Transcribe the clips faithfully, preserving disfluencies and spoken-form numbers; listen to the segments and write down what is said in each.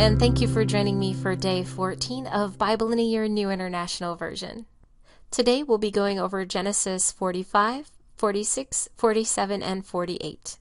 and thank you for joining me for day fourteen of Bible in a Year New International Version. Today we'll be going over Genesis forty-five, forty-six, forty-seven, and forty-eight.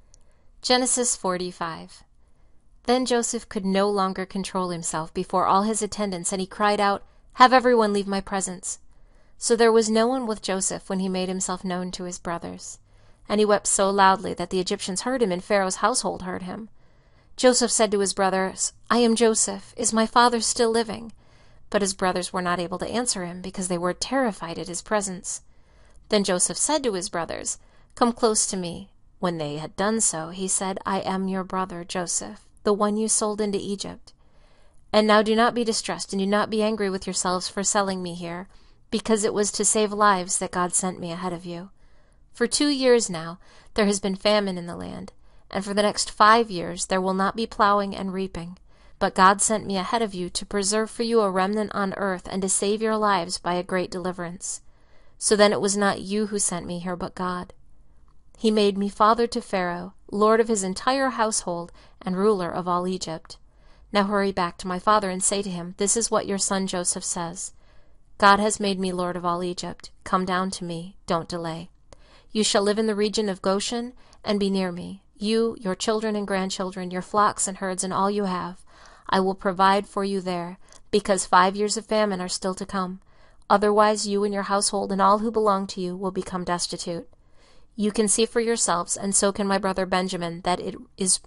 Genesis forty-five. Then Joseph could no longer control himself before all his attendants, and he cried out, "Have everyone leave my presence." So there was no one with Joseph when he made himself known to his brothers. And he wept so loudly that the Egyptians heard him, and Pharaoh's household heard him. Joseph said to his brothers, "I am Joseph. Is my father still living?" But his brothers were not able to answer him, because they were terrified at his presence. Then Joseph said to his brothers, "Come close to me." When they had done so, he said, "I am your brother Joseph, the one you sold into Egypt. And now do not be distressed, and do not be angry with yourselves for selling me here, because it was to save lives that God sent me ahead of you. For two years now there has been famine in the land, and for the next five years there will not be plowing and reaping. But God sent me ahead of you to preserve for you a remnant on earth, and to save your lives by a great deliverance. So then it was not you who sent me here, but God. He made me father to Pharaoh, lord of his entire household, and ruler of all Egypt. Now hurry back to my father and say to him, 'This is what your son Joseph says. God has made me lord of all Egypt. Come down to me. Don't delay. You shall live in the region of Goshen and be near me. You, your children and grandchildren, your flocks and herds, and all you have. I will provide for you there, because five years of famine are still to come. Otherwise you and your household and all who belong to you will become destitute. You can see for yourselves, and so can my brother Benjamin, that it is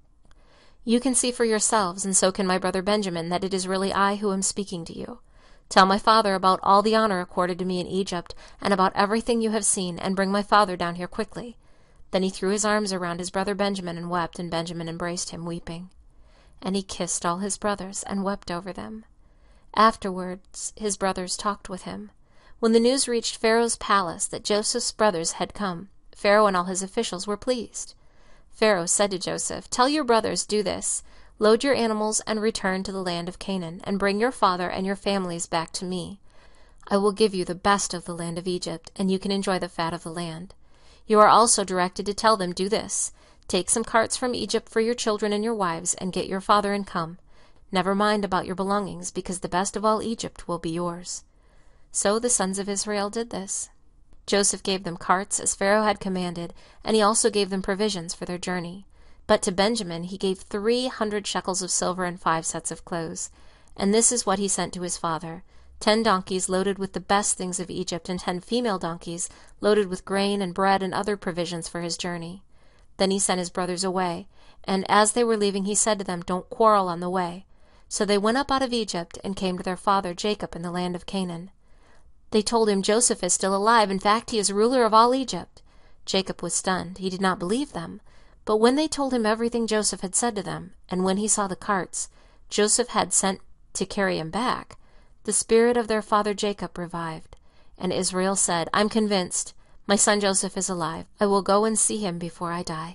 You can see for yourselves, and so can my brother Benjamin, that it is really I who am speaking to you. Tell my father about all the honor accorded to me in Egypt, and about everything you have seen, and bring my father down here quickly." Then he threw his arms around his brother Benjamin and wept, and Benjamin embraced him, weeping. And he kissed all his brothers and wept over them. Afterwards his brothers talked with him. When the news reached Pharaoh's palace that Joseph's brothers had come, Pharaoh and all his officials were pleased. Pharaoh said to Joseph, "Tell your brothers, do this. Load your animals and return to the land of Canaan, and bring your father and your families back to me. I will give you the best of the land of Egypt, and you can enjoy the fat of the land. You are also directed to tell them, do this. Take some carts from Egypt for your children and your wives, and get your father and come. Never mind about your belongings, because the best of all Egypt will be yours." So the sons of Israel did this. Joseph gave them carts, as Pharaoh had commanded, and he also gave them provisions for their journey. But to Benjamin he gave three hundred shekels of silver and five sets of clothes. And this is what he sent to his father: ten donkeys loaded with the best things of Egypt, and ten female donkeys loaded with grain and bread and other provisions for his journey. Then he sent his brothers away, and as they were leaving he said to them, "Don't quarrel on the way." So they went up out of Egypt, and came to their father Jacob in the land of Canaan. They told him, "Joseph is still alive. In fact, he is ruler of all Egypt." Jacob was stunned. He did not believe them. But when they told him everything Joseph had said to them, and when he saw the carts Joseph had sent to carry him back, the spirit of their father Jacob revived. And Israel said, "I'm convinced. My son Joseph is alive. I will go and see him before I die."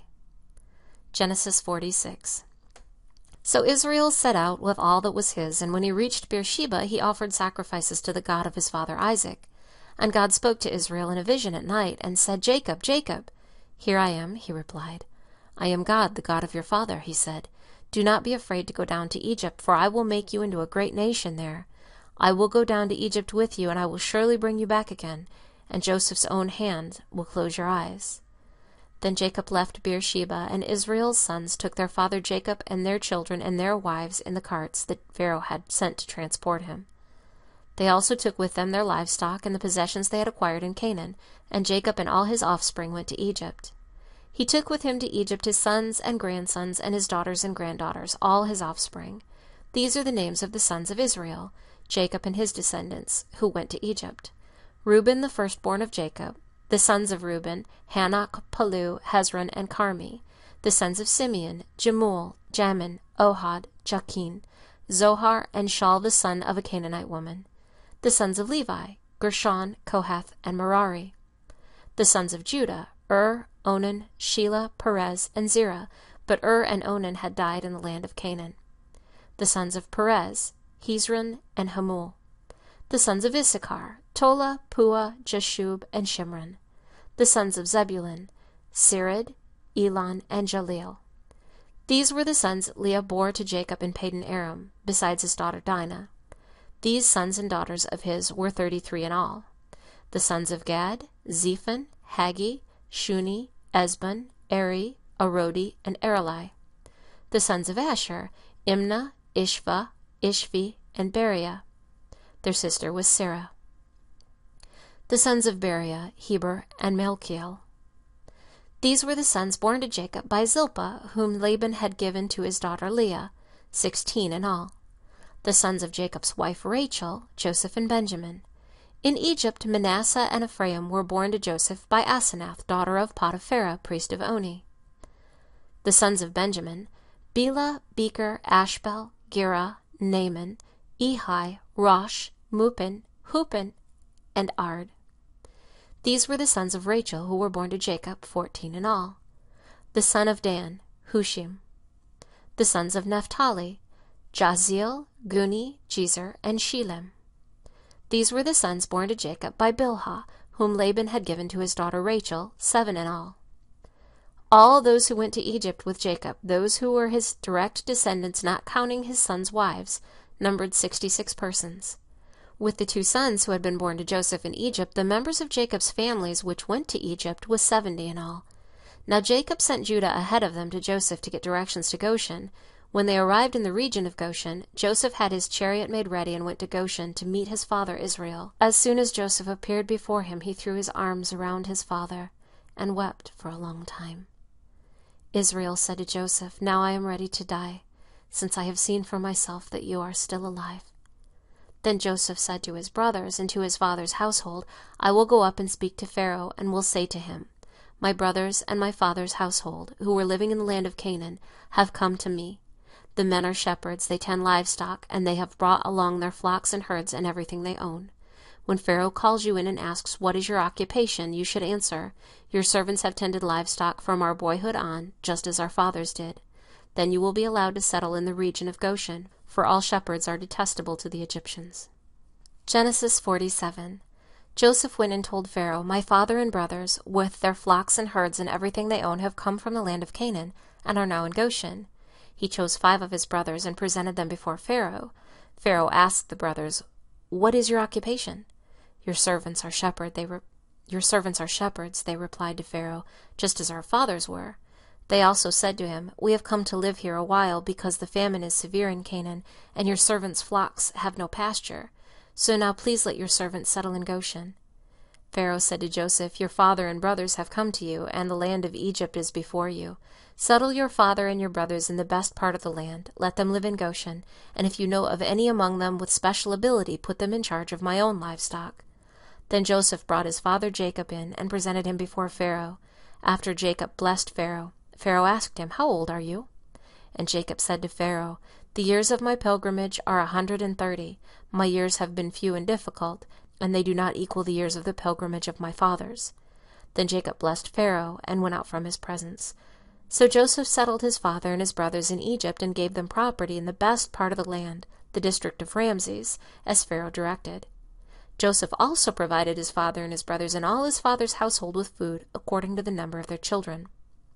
Genesis forty-six. So Israel set out with all that was his, and when he reached Beersheba he offered sacrifices to the God of his father Isaac. And God spoke to Israel in a vision at night, and said, "Jacob, Jacob." "Here I am," he replied. "I am God, the God of your father," he said. "Do not be afraid to go down to Egypt, for I will make you into a great nation there. I will go down to Egypt with you, and I will surely bring you back again, and Joseph's own hand will close your eyes." Then Jacob left Beersheba, and Israel's sons took their father Jacob and their children and their wives in the carts that Pharaoh had sent to transport him. They also took with them their livestock and the possessions they had acquired in Canaan, and Jacob and all his offspring went to Egypt. He took with him to Egypt his sons and grandsons and his daughters and granddaughters, all his offspring. These are the names of the sons of Israel, Jacob and his descendants, who went to Egypt. Reuben, the firstborn of Jacob. The sons of Reuben, Hanok, Palu, Hezron, and Carmi. The sons of Simeon, Jemuel, Jamin, Ohad, Jachin, Zohar, and Shaul the son of a Canaanite woman. The sons of Levi, Gershon, Kohath, and Merari. The sons of Judah, Ur, Onan, Shelah, Perez, and Zerah, but Ur and Onan had died in the land of Canaan. The sons of Perez, Hezron, and Hamul. The sons of Issachar, Tola, Pua, Jashub, and Shimron. The sons of Zebulun, Sered, Elon, and Jaleel. These were the sons Leah bore to Jacob in Padan Aram, besides his daughter Dinah. These sons and daughters of his were thirty-three in all. The sons of Gad, Zephon, Haggi, Shuni, Esbon, Eri, Arodi, and Areli. The sons of Asher, Imnah, Ishva, Ishvi, and Beriah. Their sister was Sarah. The sons of Beriah, Heber, and Malchiel. These were the sons born to Jacob by Zilpah, whom Laban had given to his daughter Leah, sixteen in all. The sons of Jacob's wife Rachel, Joseph and Benjamin. In Egypt, Manasseh and Ephraim were born to Joseph by Asenath, daughter of Potipharah, priest of Oni. The sons of Benjamin, Bela, Becher, Ashbel, Gera, Naaman, Ehi, Rosh, Mupin, Hupin, and Ard. These were the sons of Rachel, who were born to Jacob, fourteen in all. The son of Dan, Hushim. The sons of Naphtali, Jaziel, Guni, Jezer, and Shilem. These were the sons born to Jacob by Bilhah, whom Laban had given to his daughter Rachel, seven in all. All those who went to Egypt with Jacob, those who were his direct descendants not counting his sons' wives, numbered sixty-six persons. With the two sons who had been born to Joseph in Egypt, the members of Jacob's families which went to Egypt was seventy in all. Now Jacob sent Judah ahead of them to Joseph to get directions to Goshen. When they arrived in the region of Goshen, Joseph had his chariot made ready and went to Goshen to meet his father Israel. As soon as Joseph appeared before him, he threw his arms around his father and wept for a long time. Israel said to Joseph, "Now I am ready to die, since I have seen for myself that you are still alive." Then Joseph said to his brothers and to his father's household, "I will go up and speak to Pharaoh, and will say to him, 'My brothers and my father's household, who were living in the land of Canaan, have come to me. The men are shepherds, they tend livestock, and they have brought along their flocks and herds and everything they own. When Pharaoh calls you in and asks, "What is your occupation?" you should answer, "Your servants have tended livestock from our boyhood on, just as our fathers did." Then you will be allowed to settle in the region of Goshen, for all shepherds are detestable to the Egyptians. Genesis forty-seven. Joseph went and told Pharaoh, "My father and brothers, with their flocks and herds and everything they own, have come from the land of Canaan, and are now in Goshen." He chose five of his brothers and presented them before Pharaoh. Pharaoh asked the brothers, "What is your occupation?" Your servants are shepherd, they re- Your servants are shepherds, they replied to Pharaoh, just as our fathers were. They also said to him, "We have come to live here a while, because the famine is severe in Canaan, and your servants' flocks have no pasture. So now please let your servants settle in Goshen." Pharaoh said to Joseph, "Your father and brothers have come to you, and the land of Egypt is before you. Settle your father and your brothers in the best part of the land. Let them live in Goshen, and if you know of any among them with special ability, put them in charge of my own livestock." Then Joseph brought his father Jacob in and presented him before Pharaoh. After Jacob blessed Pharaoh, Pharaoh asked him, "How old are you?" And Jacob said to Pharaoh, "The years of my pilgrimage are a hundred and thirty. My years have been few and difficult, and they do not equal the years of the pilgrimage of my fathers." Then Jacob blessed Pharaoh and went out from his presence. So Joseph settled his father and his brothers in Egypt and gave them property in the best part of the land, the district of Ramses, as Pharaoh directed. Joseph also provided his father and his brothers and all his father's household with food, according to the number of their children.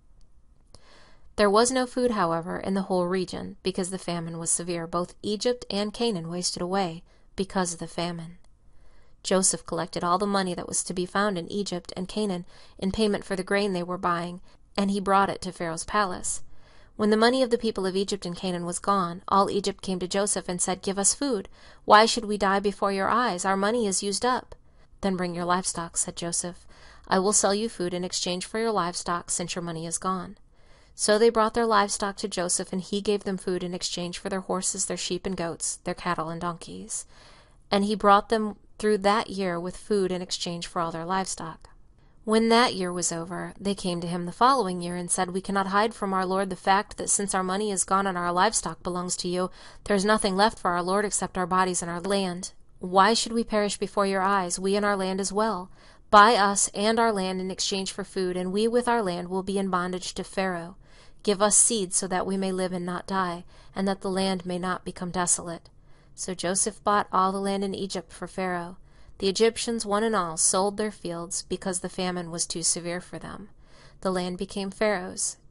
There was no food, however, in the whole region, because the famine was severe. Both Egypt and Canaan wasted away because of the famine. Joseph collected all the money that was to be found in Egypt and Canaan in payment for the grain they were buying, and he brought it to Pharaoh's palace. When the money of the people of Egypt and Canaan was gone, all Egypt came to Joseph and said, "Give us food. Why should we die before your eyes? Our money is used up." "Then bring your livestock," said Joseph. "I will sell you food in exchange for your livestock, since your money is gone." So they brought their livestock to Joseph, and he gave them food in exchange for their horses, their sheep and goats, their cattle and donkeys. And he brought them through that year with food in exchange for all their livestock. When that year was over, they came to him the following year and said, "We cannot hide from our lord the fact that since our money is gone and our livestock belongs to you, there is nothing left for our lord except our bodies and our land. Why should we perish before your eyes, we and our land as well? Buy us and our land in exchange for food, and we with our land will be in bondage to Pharaoh. Give us seed so that we may live and not die, and that the land may not become desolate." So Joseph bought all the land in Egypt for Pharaoh. The Egyptians, one and all, sold their fields because the famine was too severe for them. The land became Pharaoh's,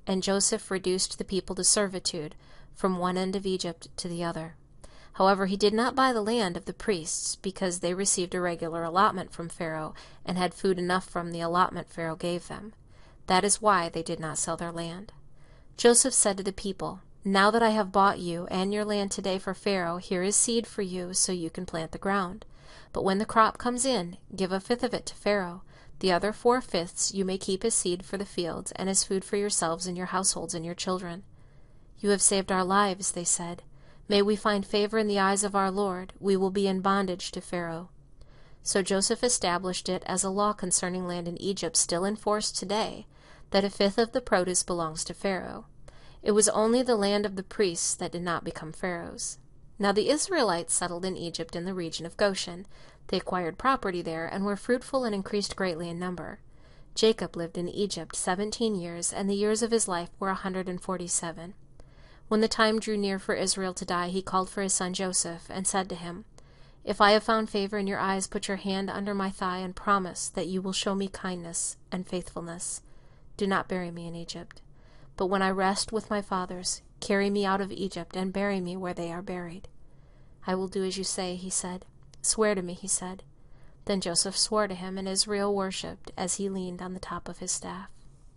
and Joseph reduced the people to servitude from one end of Egypt to the other. However, he did not buy the land of the priests, because they received a regular allotment from Pharaoh and had food enough from the allotment Pharaoh gave them. That is why they did not sell their land. Joseph said to the people, "Now that I have bought you and your land today for Pharaoh, here is seed for you so you can plant the ground. But when the crop comes in, give a fifth of it to Pharaoh. The other four-fifths you may keep as seed for the fields and as food for yourselves and your households and your children." "You have saved our lives," they said. "May we find favor in the eyes of our Lord. We will be in bondage to Pharaoh." So Joseph established it as a law concerning land in Egypt still in force today, that a fifth of the produce belongs to Pharaoh. It was only the land of the priests that did not become Pharaoh's. Now the Israelites settled in Egypt in the region of Goshen. They acquired property there and were fruitful and increased greatly in number. Jacob lived in Egypt seventeen years, and the years of his life were a hundred and forty-seven. When the time drew near for Israel to die, he called for his son Joseph, and said to him, "If I have found favor in your eyes, put your hand under my thigh and promise that you will show me kindness and faithfulness. Do not bury me in Egypt. But when I rest with my fathers, carry me out of Egypt and bury me where they are buried." "I will do as you say," he said. "Swear to me," he said. Then Joseph swore to him, and Israel worshipped as he leaned on the top of his staff.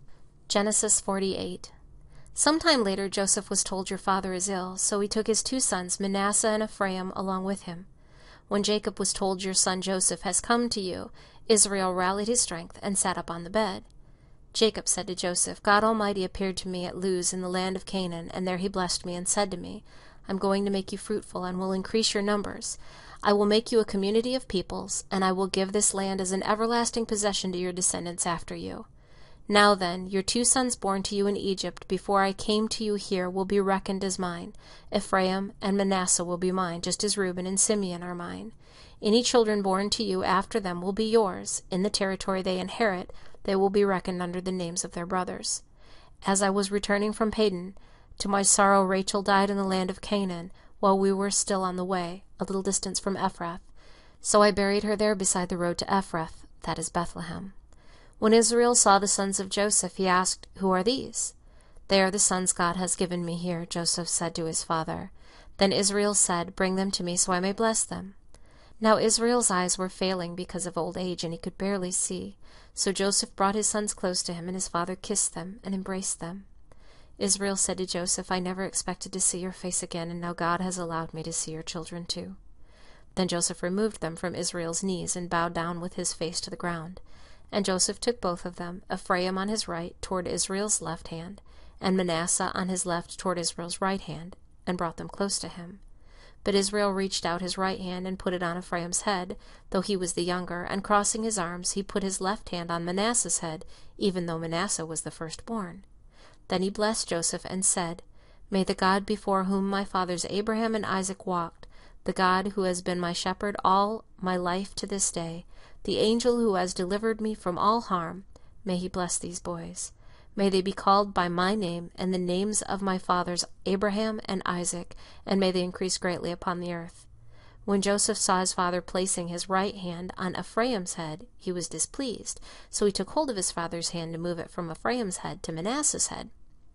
Genesis forty-eight. Some time later Joseph was told, "Your father is ill," so he took his two sons, Manasseh and Ephraim, along with him. When Jacob was told, "Your son Joseph has come to you," Israel rallied his strength and sat up on the bed. Jacob said to Joseph, "God Almighty appeared to me at Luz in the land of Canaan, and there he blessed me and said to me, 'I'm going to make you fruitful and will increase your numbers. I will make you a community of peoples, and I will give this land as an everlasting possession to your descendants after you.' Now then, your two sons born to you in Egypt before I came to you here will be reckoned as mine. Ephraim and Manasseh will be mine, just as Reuben and Simeon are mine. Any children born to you after them will be yours. In the territory they inherit, they will be reckoned under the names of their brothers. As I was returning from Padan, to my sorrow Rachel died in the land of Canaan, while we were still on the way, a little distance from Ephrath. So I buried her there beside the road to Ephrath, that is Bethlehem." When Israel saw the sons of Joseph, he asked, "Who are these?" "They are the sons God has given me here," Joseph said to his father. Then Israel said, "Bring them to me so I may bless them." Now Israel's eyes were failing because of old age, and he could barely see. So Joseph brought his sons close to him, and his father kissed them and embraced them. Israel said to Joseph, "I never expected to see your face again, and now God has allowed me to see your children too." Then Joseph removed them from Israel's knees and bowed down with his face to the ground. And Joseph took both of them, Ephraim on his right toward Israel's left hand, and Manasseh on his left toward Israel's right hand, and brought them close to him. But Israel reached out his right hand and put it on Ephraim's head, though he was the younger, and crossing his arms he put his left hand on Manasseh's head, even though Manasseh was the firstborn. Then he blessed Joseph and said, "May the God before whom my fathers Abraham and Isaac walked, the God who has been my shepherd all my life to this day, the angel who has delivered me from all harm, may he bless these boys. May they be called by my name and the names of my fathers Abraham and Isaac, and may they increase greatly upon the earth." When Joseph saw his father placing his right hand on Ephraim's head, he was displeased, so he took hold of his father's hand to move it from Ephraim's head to Manasseh's head.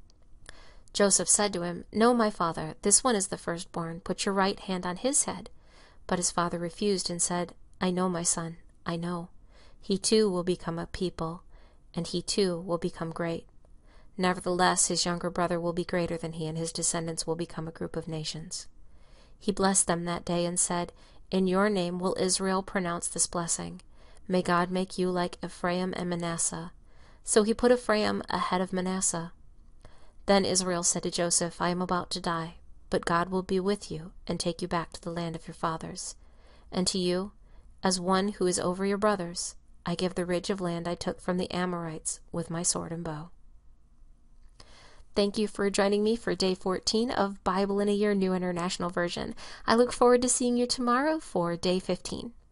Joseph said to him, "No, my father, this one is the firstborn. Put your right hand on his head." But his father refused and said, "I know, my son, I know. He too will become a people, and he too will become great. Nevertheless, his younger brother will be greater than he, and his descendants will become a group of nations." He blessed them that day and said, "In your name will Israel pronounce this blessing. May God make you like Ephraim and Manasseh." So he put Ephraim ahead of Manasseh. Then Israel said to Joseph, "I am about to die, but God will be with you and take you back to the land of your fathers. And to you, as one who is over your brothers, I give the ridge of land I took from the Amorites with my sword and bow." Thank you for joining me for Day fourteen of Bible in a Year New International Version. I look forward to seeing you tomorrow for Day fifteen.